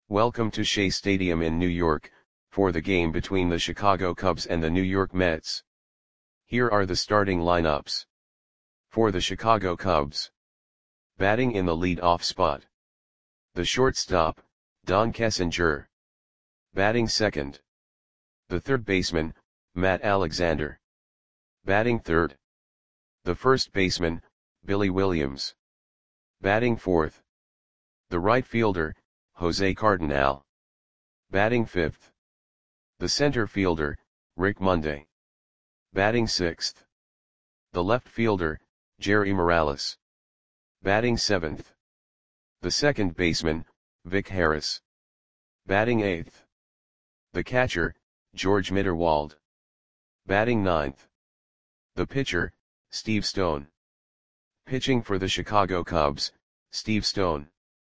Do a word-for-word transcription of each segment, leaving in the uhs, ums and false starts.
Welcome to Shea Stadium in New York, for the game between the Chicago Cubs and the New York Mets. Here are the starting lineups. For the Chicago Cubs. Batting in the lead-off spot. The shortstop, Don Kessinger. Batting second. The third baseman, Matt Alexander. Batting third. The first baseman, Billy Williams. Batting fourth. The right fielder, Jose Cardinal. Batting fifth. The center fielder, Rick Monday. Batting sixth. The left fielder, Jerry Morales. Batting seventh. The second baseman, Vic Harris. Batting eighth. The catcher, George Mitterwald. Batting ninth. The pitcher, Steve Stone. Pitching for the Chicago Cubs, Steve Stone.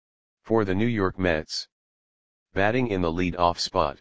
For the New York Mets. Batting in the lead-off spot.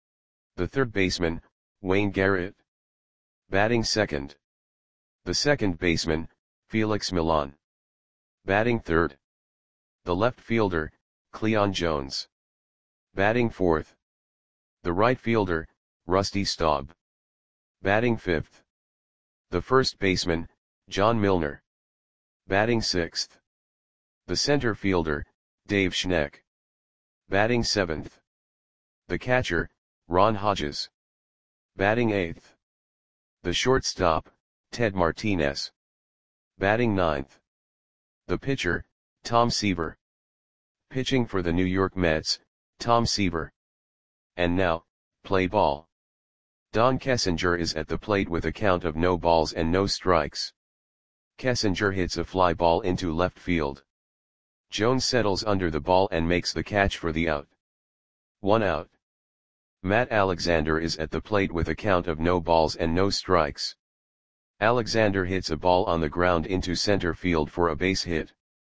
The third baseman, Wayne Garrett. Batting second. The second baseman, Felix Millan. Batting third. The left fielder, Cleon Jones. Batting fourth. The right fielder, Rusty Staub. Batting fifth. The first baseman, John Milner. Batting sixth. The center fielder, Dave Schneck. Batting seventh. The catcher, Ron Hodges. Batting eighth. The shortstop, Ted Martinez. Batting ninth. The pitcher, Tom Seaver. Pitching for the New York Mets, Tom Seaver. And now, play ball. Don Kessinger is at the plate with a count of no balls and no strikes. Kessinger hits a fly ball into left field. Jones settles under the ball and makes the catch for the out. One out. Matt Alexander is at the plate with a count of no balls and no strikes. Alexander hits a ball on the ground into center field for a base hit.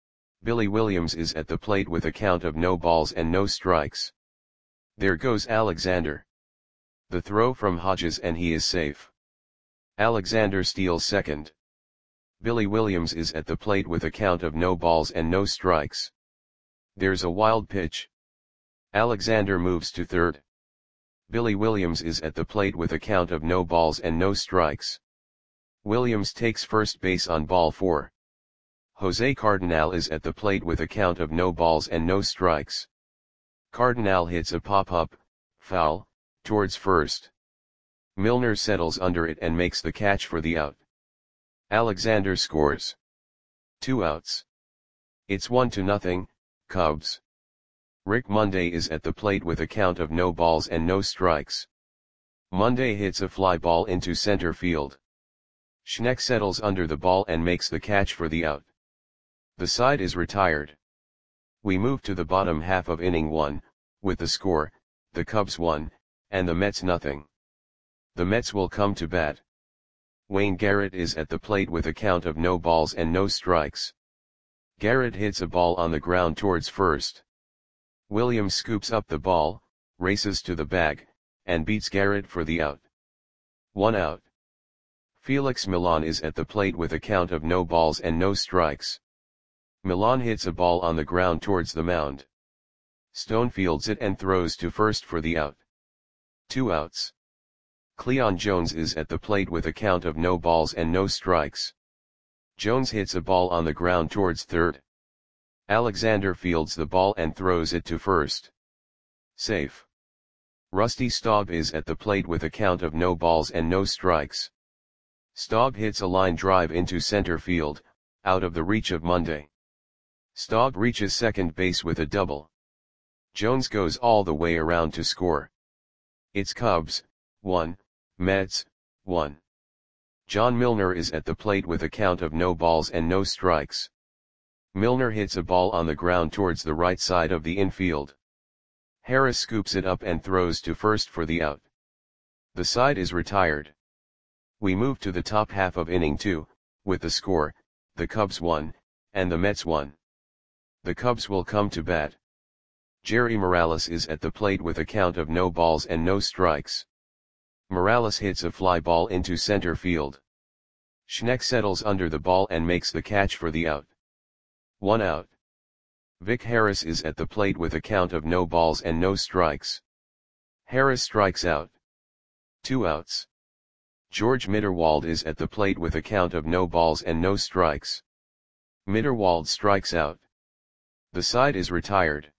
Billy Williams is at the plate with a count of no balls and no strikes. There goes Alexander. The throw from Hodges and he is safe. Alexander steals second. Billy Williams is at the plate with a count of no balls and no strikes. There's a wild pitch. Alexander moves to third. Billy Williams is at the plate with a count of no balls and no strikes. Williams takes first base on ball four. Jose Cardinal is at the plate with a count of no balls and no strikes. Cardinal hits a pop-up, foul, towards first. Milner settles under it and makes the catch for the out. Alexander scores. Two outs. It's one to nothing, Cubs. Rick Monday is at the plate with a count of no balls and no strikes. Monday hits a fly ball into center field. Schneck settles under the ball and makes the catch for the out. The side is retired. We move to the bottom half of inning one, with the score, the Cubs one, and the Mets nothing. The Mets will come to bat. Wayne Garrett is at the plate with a count of no balls and no strikes. Garrett hits a ball on the ground towards first. Williams scoops up the ball, races to the bag, and beats Garrett for the out. One out. Felix Millan is at the plate with a count of no balls and no strikes. Millan hits a ball on the ground towards the mound. Stone fields it and throws to first for the out. Two outs. Cleon Jones is at the plate with a count of no balls and no strikes. Jones hits a ball on the ground towards third. Alexander fields the ball and throws it to first. Safe. Rusty Staub is at the plate with a count of no balls and no strikes. Staub hits a line drive into center field, out of the reach of Monday. Staub reaches second base with a double. Jones goes all the way around to score. It's Cubs, one, Mets, one. John Milner is at the plate with a count of no balls and no strikes. Milner hits a ball on the ground towards the right side of the infield. Harris scoops it up and throws to first for the out. The side is retired. We move to the top half of inning two, with the score, the Cubs one, and the Mets one. The Cubs will come to bat. Jerry Morales is at the plate with a count of no balls and no strikes. Morales hits a fly ball into center field. Schneck settles under the ball and makes the catch for the out. One out. Vic Harris is at the plate with a count of no balls and no strikes. Harris strikes out. Two outs. George Mitterwald is at the plate with a count of no balls and no strikes. Mitterwald strikes out. The side is retired.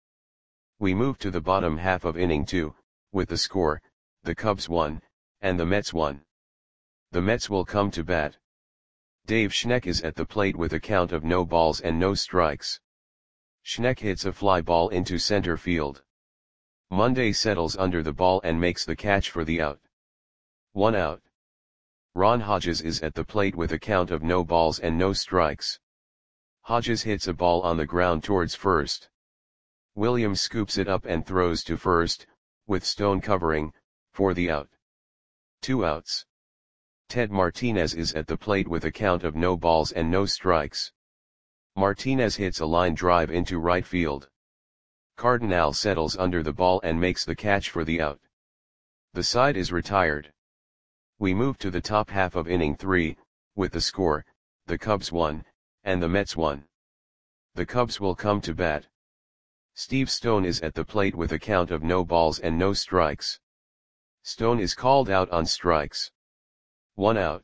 We move to the bottom half of inning two, with the score, the Cubs won, and the Mets won. The Mets will come to bat. Dave Schneck is at the plate with a count of no balls and no strikes. Schneck hits a fly ball into center field. Monday settles under the ball and makes the catch for the out. One out. Ron Hodges is at the plate with a count of no balls and no strikes. Hodges hits a ball on the ground towards first. Williams scoops it up and throws to first, with Stone covering, for the out. Two outs. Ted Martinez is at the plate with a count of no balls and no strikes. Martinez hits a line drive into right field. Cardinal settles under the ball and makes the catch for the out. The side is retired. We move to the top half of inning three, with the score, the Cubs won, and the Mets won. The Cubs will come to bat. Steve Stone is at the plate with a count of no balls and no strikes. Stone is called out on strikes. One out.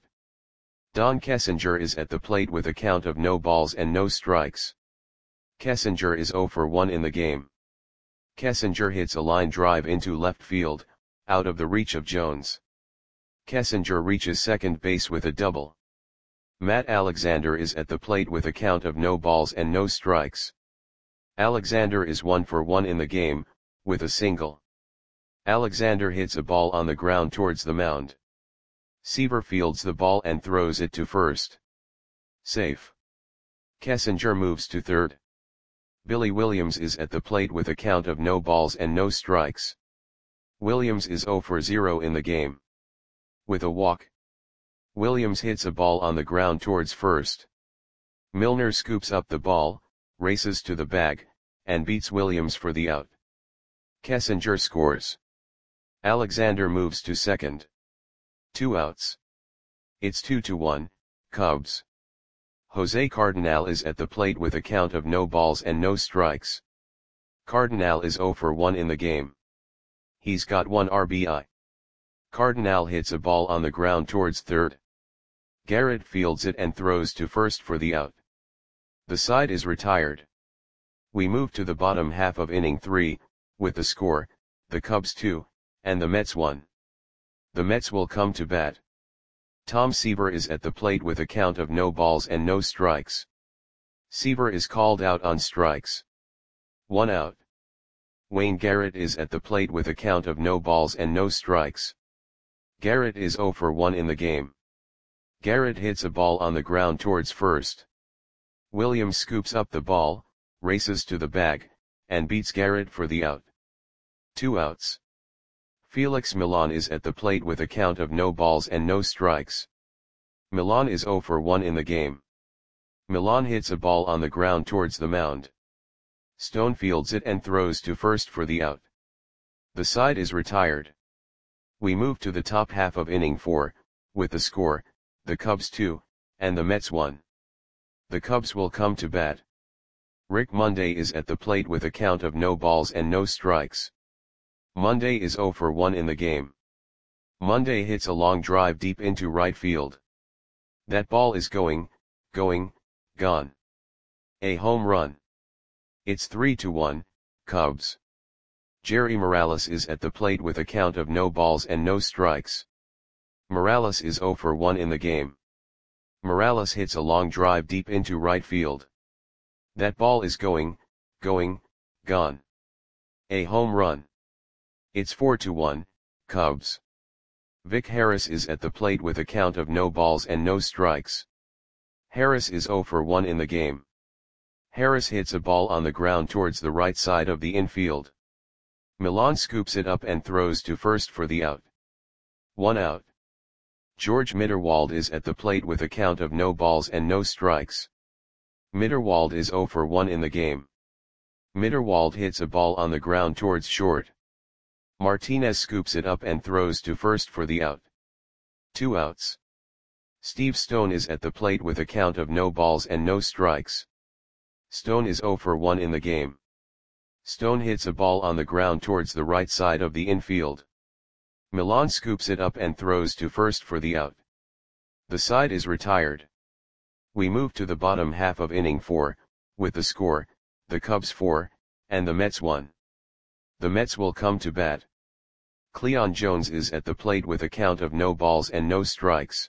Don Kessinger is at the plate with a count of no balls and no strikes. Kessinger is zero for one in the game. Kessinger hits a line drive into left field, out of the reach of Jones. Kessinger reaches second base with a double. Matt Alexander is at the plate with a count of no balls and no strikes. Alexander is one for one in the game, with a single. Alexander hits a ball on the ground towards the mound. Seaver fields the ball and throws it to first. Safe. Kessinger moves to third. Billy Williams is at the plate with a count of no balls and no strikes. Williams is zero for zero in the game. With a walk. Williams hits a ball on the ground towards first. Milner scoops up the ball, races to the bag, and beats Williams for the out. Kessinger scores. Alexander moves to second. Two outs. It's two to one, Cubs. Jose Cardinal is at the plate with a count of no balls and no strikes. Cardinal is zero for one in the game. He's got one R B I. Cardinal hits a ball on the ground towards third. Garrett fields it and throws to first for the out. The side is retired. We move to the bottom half of inning three, with the score, the Cubs two, and the Mets one. The Mets will come to bat. Tom Seaver is at the plate with a count of no balls and no strikes. Seaver is called out on strikes. One out. Wayne Garrett is at the plate with a count of no balls and no strikes. Garrett is zero for one in the game. Garrett hits a ball on the ground towards first. Williams scoops up the ball, races to the bag, and beats Garrett for the out. Two outs. Felix Millan is at the plate with a count of no balls and no strikes. Millan is zero for one in the game. Millan hits a ball on the ground towards the mound. Stone fields it and throws to first for the out. The side is retired. We move to the top half of inning four, with the score, the Cubs two, and the Mets one. The Cubs will come to bat. Rick Monday is at the plate with a count of no balls and no strikes. Monday is zero for one in the game. Monday hits a long drive deep into right field. That ball is going, going, gone. A home run. It's three to one, Cubs. Jerry Morales is at the plate with a count of no balls and no strikes. Morales is zero for one in the game. Morales hits a long drive deep into right field. That ball is going, going, gone. A home run. It's four to one, Cubs. Vic Harris is at the plate with a count of no balls and no strikes. Harris is zero for one in the game. Harris hits a ball on the ground towards the right side of the infield. Millan scoops it up and throws to first for the out. One out. George Mitterwald is at the plate with a count of no balls and no strikes. Mitterwald is zero for one in the game. Mitterwald hits a ball on the ground towards short. Martinez scoops it up and throws to first for the out. Two outs. Steve Stone is at the plate with a count of no balls and no strikes. Stone is zero for one in the game. Stone hits a ball on the ground towards the right side of the infield. Milan scoops it up and throws to first for the out. The side is retired. We move to the bottom half of inning four, with the score, the Cubs four, and the Mets one. The Mets will come to bat. Cleon Jones is at the plate with a count of no balls and no strikes.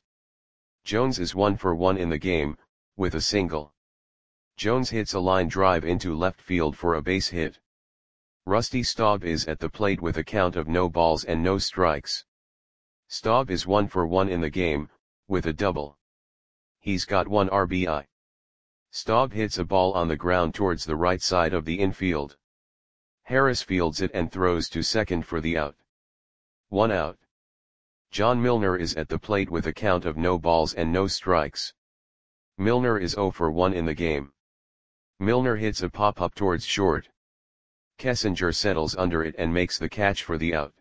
Jones is one for one in the game, with a single. Jones hits a line drive into left field for a base hit. Rusty Staub is at the plate with a count of no balls and no strikes. Staub is one for one in the game, with a double. He's got one R B I. Staub hits a ball on the ground towards the right side of the infield. Harris fields it and throws to second for the out. One out. John Milner is at the plate with a count of no balls and no strikes. Milner is zero for one in the game. Milner hits a pop-up towards short. Kessinger settles under it and makes the catch for the out.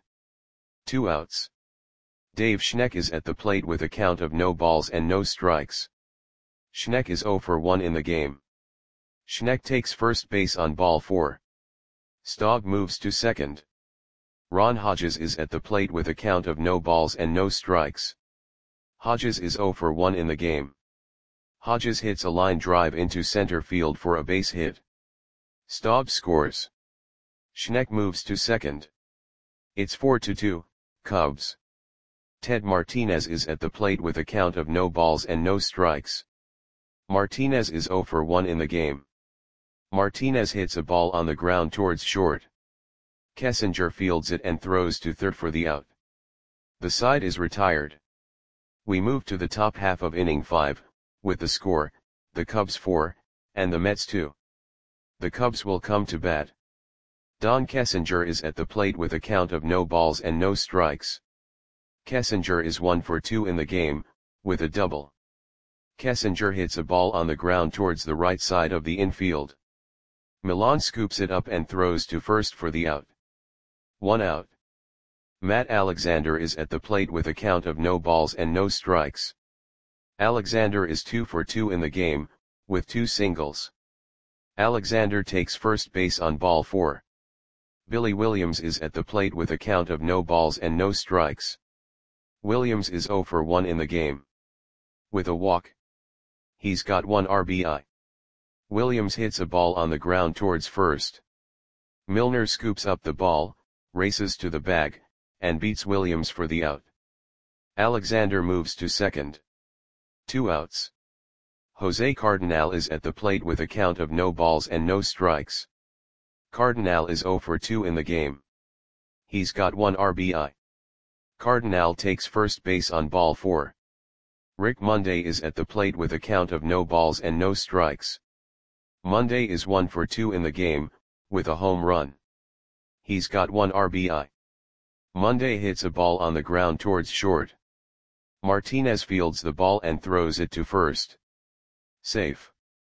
Two outs. Dave Schneck is at the plate with a count of no balls and no strikes. Schneck is zero for one in the game. Schneck takes first base on ball four. Staub moves to second. Ron Hodges is at the plate with a count of no balls and no strikes. Hodges is zero for one in the game. Hodges hits a line drive into center field for a base hit. Staub scores. Schneck moves to second. It's four to two, Cubs. Ted Martinez is at the plate with a count of no balls and no strikes. Martinez is zero for one in the game. Martinez hits a ball on the ground towards short. Kessinger fields it and throws to third for the out. The side is retired. We move to the top half of inning five, with the score, the Cubs four, and the Mets two. The Cubs will come to bat. Don Kessinger is at the plate with a count of no balls and no strikes. Kessinger is one for two in the game, with a double. Kessinger hits a ball on the ground towards the right side of the infield. Milan scoops it up and throws to first for the out. One out. Matt Alexander is at the plate with a count of no balls and no strikes. Alexander is two for two in the game, with two singles. Alexander takes first base on ball four. Billy Williams is at the plate with a count of no balls and no strikes. Williams is zero for one in the game. With a walk. He's got one R B I. Williams hits a ball on the ground towards first. Milner scoops up the ball, races to the bag, and beats Williams for the out. Alexander moves to second. Two outs. Jose Cardinal is at the plate with a count of no balls and no strikes. Cardinal is zero for two in the game. He's got one R B I. Cardinal takes first base on ball four. Rick Monday is at the plate with a count of no balls and no strikes. Monday is one for two in the game, with a home run. He's got one R B I. Monday hits a ball on the ground towards short. Martinez fields the ball and throws it to first. Safe.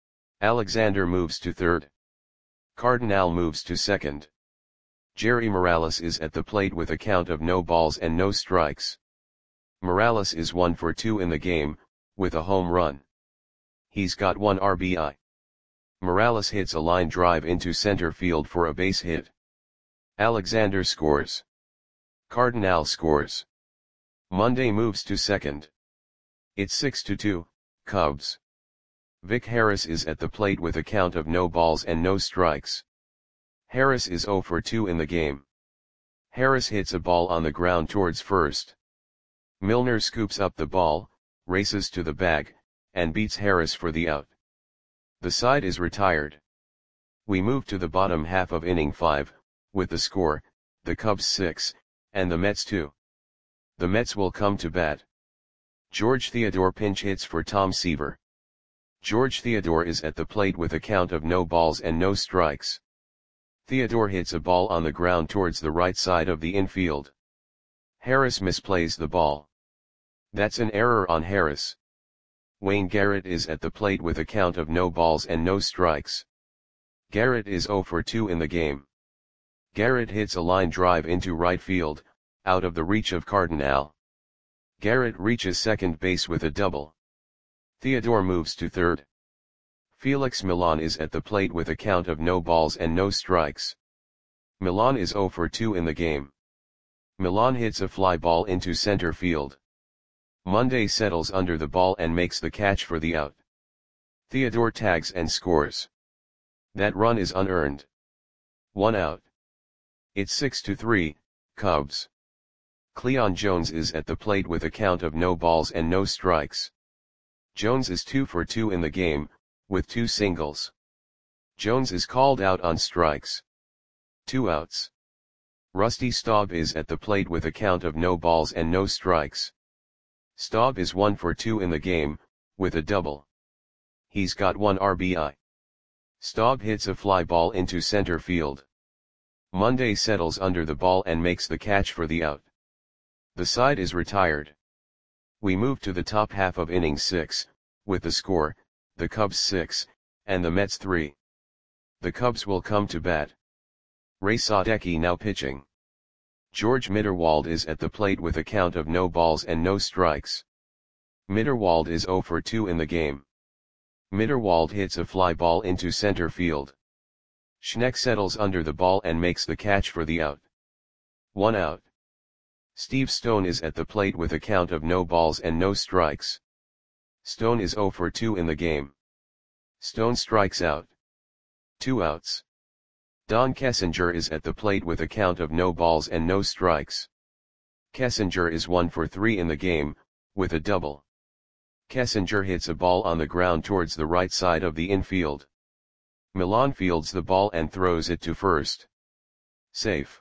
Alexander moves to third. Cardinal moves to second. Jerry Morales is at the plate with a count of no balls and no strikes. Morales is one for two in the game, with a home run. He's got one R B I. Morales hits a line drive into center field for a base hit. Alexander scores. Cardinal scores. Monday moves to second. It's six to two, Cubs. Vic Harris is at the plate with a count of no balls and no strikes. Harris is zero for two in the game. Harris hits a ball on the ground towards first. Milner scoops up the ball, races to the bag, and beats Harris for the out. The side is retired. We move to the bottom half of inning five, with the score, the Cubs six, and the Mets two. The Mets will come to bat. George Theodore pinch hits for Tom Seaver. George Theodore is at the plate with a count of no balls and no strikes. Theodore hits a ball on the ground towards the right side of the infield. Harris misplays the ball. That's an error on Harris. Wayne Garrett is at the plate with a count of no balls and no strikes. Garrett is zero for two in the game. Garrett hits a line drive into right field, out of the reach of Cardinal. Garrett reaches second base with a double. Theodore moves to third. Felix Milan is at the plate with a count of no balls and no strikes. Milan is zero for two in the game. Milan hits a fly ball into center field. Monday settles under the ball and makes the catch for the out. Theodore tags and scores. That run is unearned. One out. It's six to three, Cubs. Cleon Jones is at the plate with a count of no balls and no strikes. Jones is two for two in the game, with two singles. Jones is called out on strikes. Two outs. Rusty Staub is at the plate with a count of no balls and no strikes. Staub is one for two in the game, with a double. He's got one R B I. Staub hits a fly ball into center field. Monday settles under the ball and makes the catch for the out. The side is retired. We move to the top half of inning six, with the score, the Cubs six, and the Mets three. The Cubs will come to bat. Ray Sadecki now pitching. George Mitterwald is at the plate with a count of no balls and no strikes. Mitterwald is zero for two in the game. Mitterwald hits a fly ball into center field. Schneck settles under the ball and makes the catch for the out. One out. Steve Stone is at the plate with a count of no balls and no strikes. Stone is zero for two in the game. Stone strikes out. Two outs. Don Kessinger is at the plate with a count of no balls and no strikes. Kessinger is one for three in the game, with a double. Kessinger hits a ball on the ground towards the right side of the infield. Milan fields the ball and throws it to first. Safe.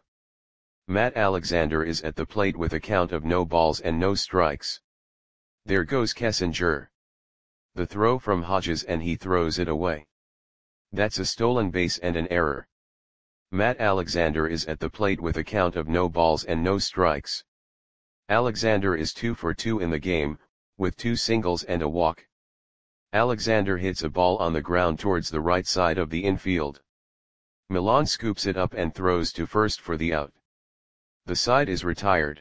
Matt Alexander is at the plate with a count of no balls and no strikes. There goes Kessinger. The throw from Hodges and he throws it away. That's a stolen base and an error. Matt Alexander is at the plate with a count of no balls and no strikes. Alexander is two for two in the game, with two singles and a walk. Alexander hits a ball on the ground towards the right side of the infield. Milan scoops it up and throws to first for the out. The side is retired.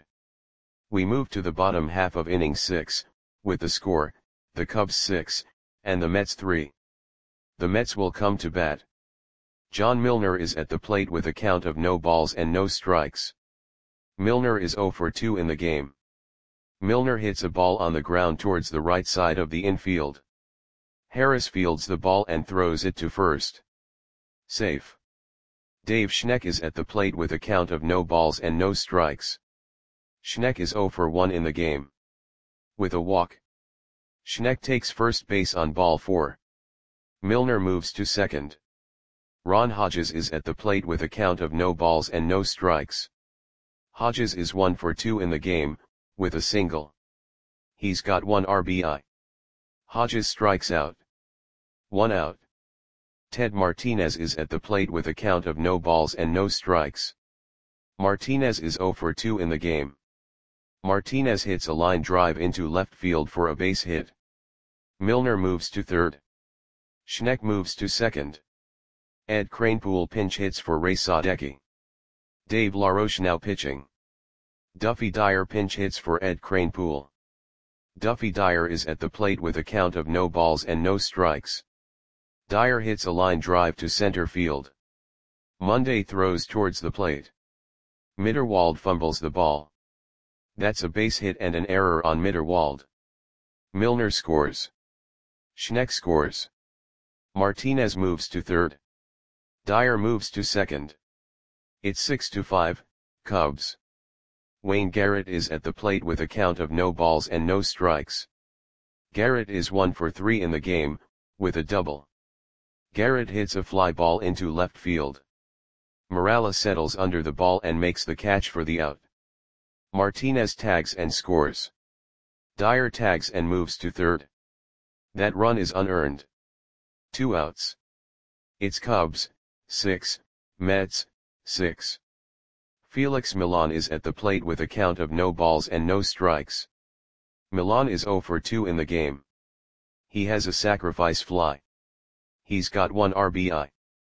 We move to the bottom half of inning six, with the score, the Cubs six, and the Mets three. The Mets will come to bat. John Milner is at the plate with a count of no balls and no strikes. Milner is zero for two in the game. Milner hits a ball on the ground towards the right side of the infield. Harris fields the ball and throws it to first. Safe. Dave Schneck is at the plate with a count of no balls and no strikes. Schneck is zero for one in the game. With a walk. Schneck takes first base on ball four. Milner moves to second. Ron Hodges is at the plate with a count of no balls and no strikes. Hodges is one for two in the game, with a single. He's got one R B I. Hodges strikes out. One out. Ted Martinez is at the plate with a count of no balls and no strikes. Martinez is zero for two in the game. Martinez hits a line drive into left field for a base hit. Milner moves to third. Schneck moves to second. Ed Kranepool pinch hits for Ray Sadecki. Dave LaRoche now pitching. Duffy Dyer pinch hits for Ed Kranepool. Duffy Dyer is at the plate with a count of no balls and no strikes. Dyer hits a line drive to center field. Monday throws towards the plate. Mitterwald fumbles the ball. That's a base hit and an error on Mitterwald. Milner scores. Schneck scores. Martinez moves to third. Dyer moves to second. It's six to five, Cubs. Wayne Garrett is at the plate with a count of no balls and no strikes. Garrett is one for three in the game, with a double. Garrett hits a fly ball into left field. Morales settles under the ball and makes the catch for the out. Martinez tags and scores. Dyer tags and moves to third. That run is unearned. Two outs. It's Cubs, six, Mets, six. Felix Milan is at the plate with a count of no balls and no strikes. Milan is zero for two in the game. He has a sacrifice fly. He's got one R B I.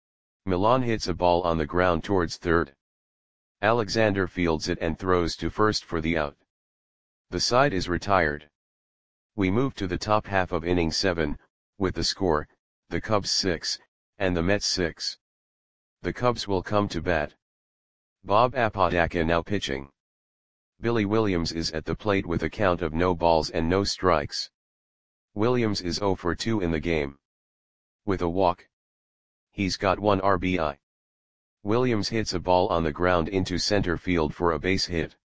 Milan hits a ball on the ground towards third. Alexander fields it and throws to first for the out. The side is retired. We move to the top half of inning seven, with the score, the Cubs six, and the Mets six. The Cubs will come to bat. Bob Apodaca now pitching. Billy Williams is at the plate with a count of no balls and no strikes. Williams is oh for two in the game. With a walk. He's got one R B I. Williams hits a ball on the ground into center field for a base hit.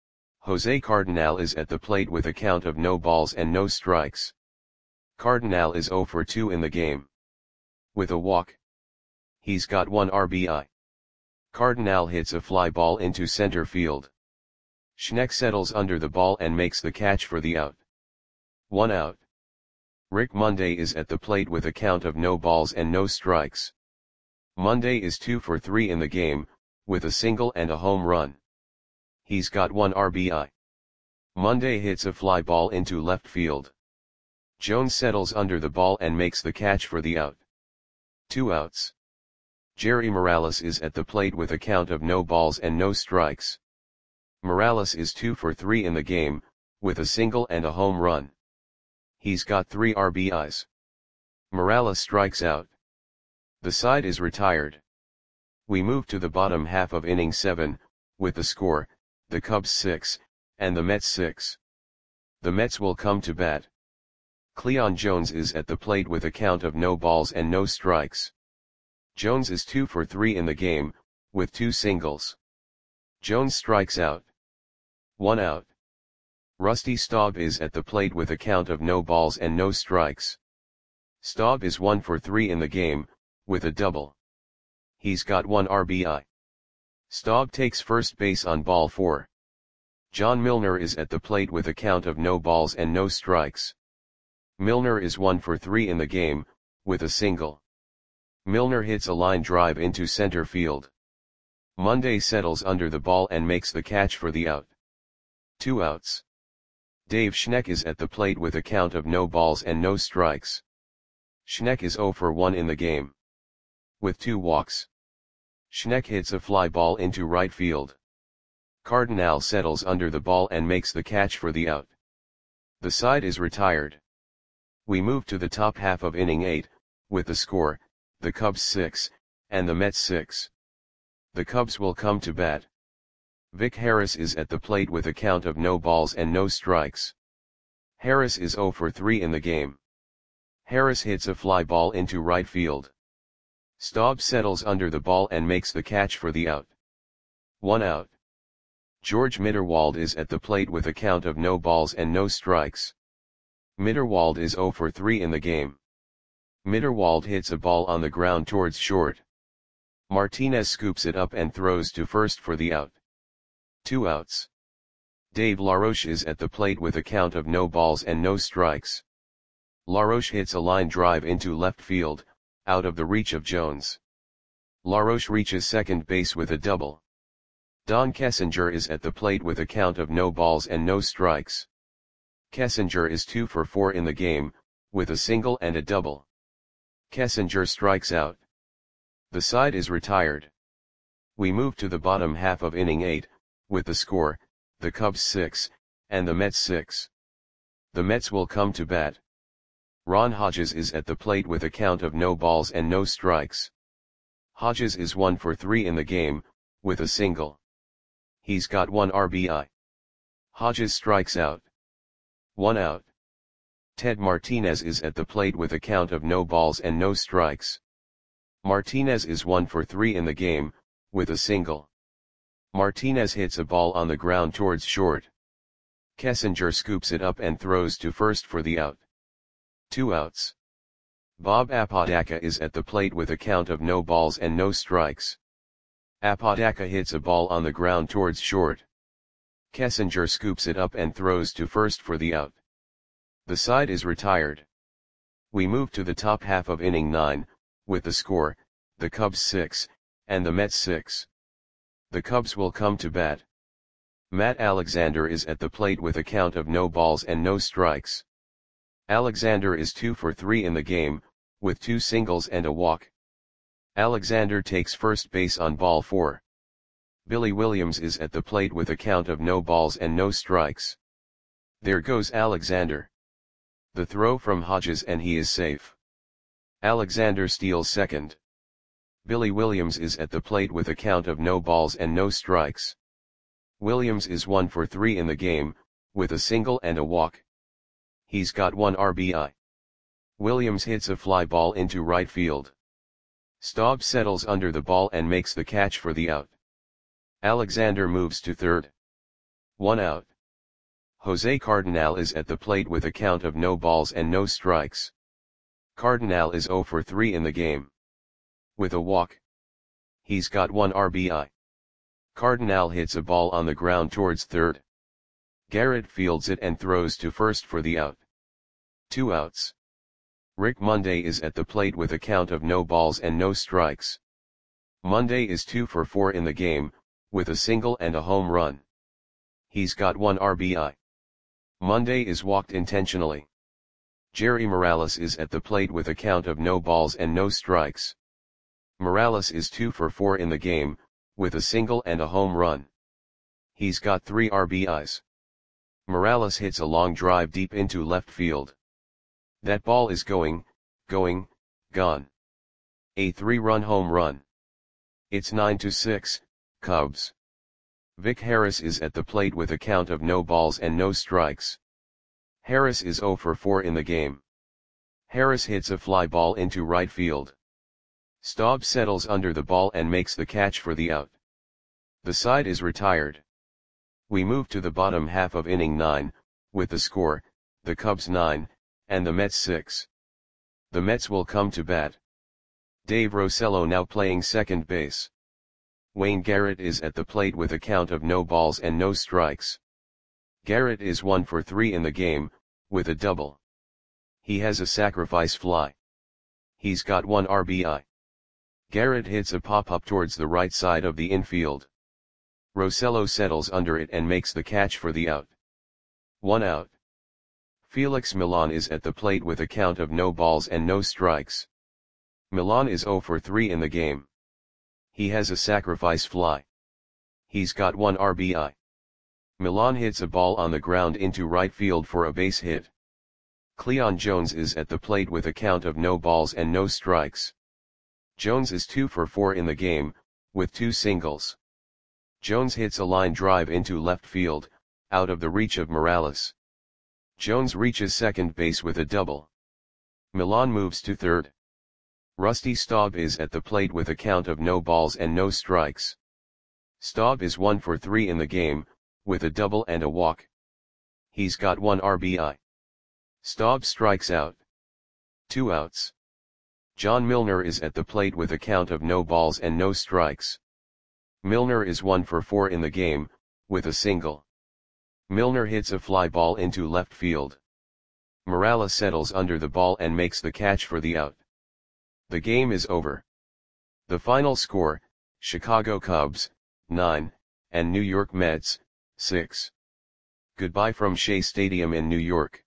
Jose Cardenal is at the plate with a count of no balls and no strikes. Cardenal is oh for two in the game. With a walk. He's got one R B I. Cardenal hits a fly ball into center field. Schneck settles under the ball and makes the catch for the out. One out. Rick Monday is at the plate with a count of no balls and no strikes. Monday is two for three in the game, with a single and a home run. He's got one R B I. Monday hits a fly ball into left field. Jones settles under the ball and makes the catch for the out. Two outs. Jerry Morales is at the plate with a count of no balls and no strikes. Morales is two for three in the game, with a single and a home run. He's got three R B Is. Morales strikes out. The side is retired. We move to the bottom half of inning seven, with the score, the Cubs six, and the Mets six. The Mets will come to bat. Cleon Jones is at the plate with a count of no balls and no strikes. Jones is two for three in the game, with two singles. Jones strikes out. One out. Rusty Staub is at the plate with a count of no balls and no strikes. Staub is one for three in the game, with a double. He's got one R B I. Staub takes first base on ball four. John Milner is at the plate with a count of no balls and no strikes. Milner is one for three in the game, with a single. Milner hits a line drive into center field. Monday settles under the ball and makes the catch for the out. Two outs. Dave Schneck is at the plate with a count of no balls and no strikes. Schneck is oh for one in the game. With two walks. Schneck hits a fly ball into right field. Cardenal settles under the ball and makes the catch for the out. The side is retired. We move to the top half of inning eight, with the score, the Cubs six, and the Mets six. The Cubs will come to bat. Vic Harris is at the plate with a count of no balls and no strikes. Harris is oh for three in the game. Harris hits a fly ball into right field. Staub settles under the ball and makes the catch for the out. One out. George Mitterwald is at the plate with a count of no balls and no strikes. Mitterwald is oh for three in the game. Mitterwald hits a ball on the ground towards short. Martinez scoops it up and throws to first for the out. Two outs. Dave LaRoche is at the plate with a count of no balls and no strikes. LaRoche hits a line drive into left field, out of the reach of Jones. LaRoche reaches second base with a double. Don Kessinger is at the plate with a count of no balls and no strikes. Kessinger is two for four in the game, with a single and a double. Kessinger strikes out. The side is retired. We move to the bottom half of inning eight, with the score, the Cubs six, and the Mets six. The Mets will come to bat. Ron Hodges is at the plate with a count of no balls and no strikes. Hodges is one for three in the game, with a single. He's got one R B I. Hodges strikes out. One out. Ted Martinez is at the plate with a count of no balls and no strikes. Martinez is one for three in the game, with a single. Martinez hits a ball on the ground towards short. Kessinger scoops it up and throws to first for the out. Two outs. Bob Apodaca is at the plate with a count of no balls and no strikes. Apodaca hits a ball on the ground towards short. Kessinger scoops it up and throws to first for the out. The side is retired. We move to the top half of inning nine, with the score, the Cubs six, and the Mets six. The Cubs will come to bat. Matt Alexander is at the plate with a count of no balls and no strikes. Alexander is two for three in the game, with two singles and a walk. Alexander takes first base on ball four. Billy Williams is at the plate with a count of no balls and no strikes. There goes Alexander. The throw from Hodges and he is safe. Alexander steals second. Billy Williams is at the plate with a count of no balls and no strikes. Williams is one for three in the game, with a single and a walk. He's got one R B I. Williams hits a fly ball into right field. Staub settles under the ball and makes the catch for the out. Alexander moves to third. One out. Jose Cardinal is at the plate with a count of no balls and no strikes. Cardinal is zero for three in the game. With a walk. He's got one R B I. Cardinal hits a ball on the ground towards third. Garrett fields it and throws to first for the out. Two outs. Rick Monday is at the plate with a count of no balls and no strikes. Monday is two for four in the game, with a single and a home run. He's got one R B I. Monday is walked intentionally. Jerry Morales is at the plate with a count of no balls and no strikes. Morales is two for four in the game, with a single and a home run. He's got three R B Is. Morales hits a long drive deep into left field. That ball is going, going, gone. A three-run home run. It's nine to six, Cubs. Vic Harris is at the plate with a count of no balls and no strikes. Harris is zero for four in the game. Harris hits a fly ball into right field. Staub settles under the ball and makes the catch for the out. The side is retired. We move to the bottom half of inning nine, with the score, the Cubs nine, and the Mets six. The Mets will come to bat. Dave Rosello now playing second base. Wayne Garrett is at the plate with a count of no balls and no strikes. Garrett is one for three in the game, with a double. He has a sacrifice fly. He's got one R B I. Garrett hits a pop-up towards the right side of the infield. Rosello settles under it and makes the catch for the out. One out. Felix Millan is at the plate with a count of no balls and no strikes. Millan is zero for three in the game. He has a sacrifice fly. He's got one R B I. Millan hits a ball on the ground into right field for a base hit. Cleon Jones is at the plate with a count of no balls and no strikes. Jones is two for four in the game, with two singles. Jones hits a line drive into left field, out of the reach of Morales. Jones reaches second base with a double. Millan moves to third. Rusty Staub is at the plate with a count of no balls and no strikes. Staub is one for three in the game, with a double and a walk. He's got one R B I. Staub strikes out. Two outs. John Milner is at the plate with a count of no balls and no strikes. Milner is one for four in the game, with a single. Milner hits a fly ball into left field. Morales settles under the ball and makes the catch for the out. The game is over. The final score, Chicago Cubs, nine, and New York Mets, six. Goodbye from Shea Stadium in New York.